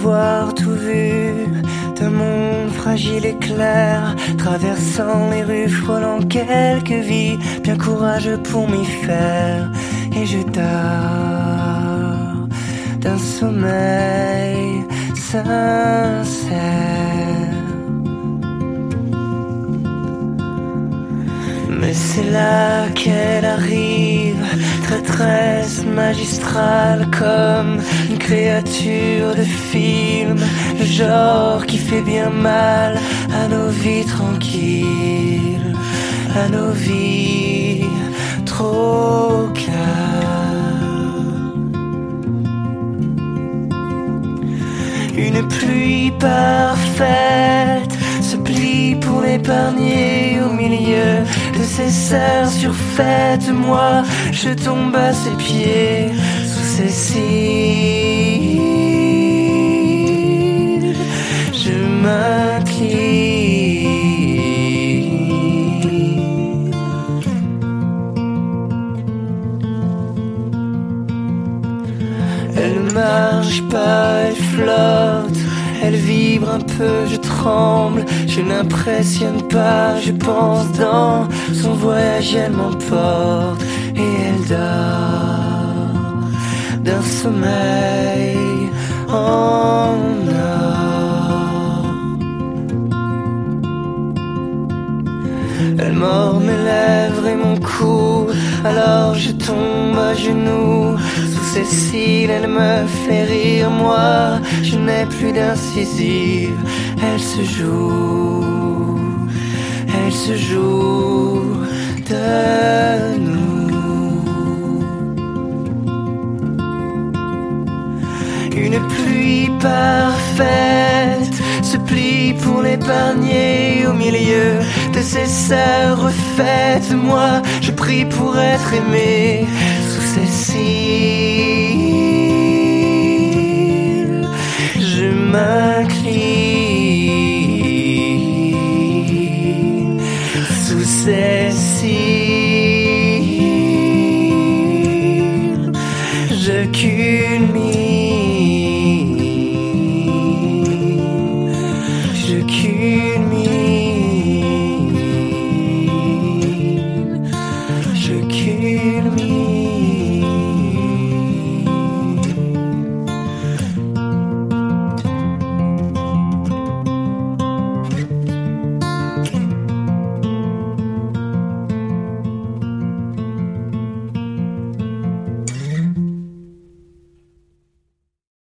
avoir tout vu d'un monde fragile et clair, traversant les rues, frôlant quelques vies, bien courageux pour m'y faire. Et je dors d'un sommeil sincère. Mais c'est là qu'elle arrive, traîtresse magistrale, comme une créature de film, le genre qui fait bien mal à nos vies tranquilles, à nos vies trop calmes. Une pluie parfaite se plie pour l'épargner au milieu de ses serres surfaites. Moi, je tombe à ses pieds, sous ses cils. Je m'incline. Elle ne marche pas, elle flotte. Elle vibre un peu, je tremble, je n'impressionne pas, je pense dans son voyage, elle m'emporte et elle dort d'un sommeil en or. Elle mord mes lèvres et mon cou, alors je tombe à genoux. Sous ses cils, elle me fait rire, moi, je n'ai plus d'incisive. Elle se joue de nous. Une pluie parfaite se plie pour l'épargner au milieu de ses serres refaites. Moi, je prie pour être aimé sous ses cils. Je m'incline sous ses cils. Je culmine. Je culmine.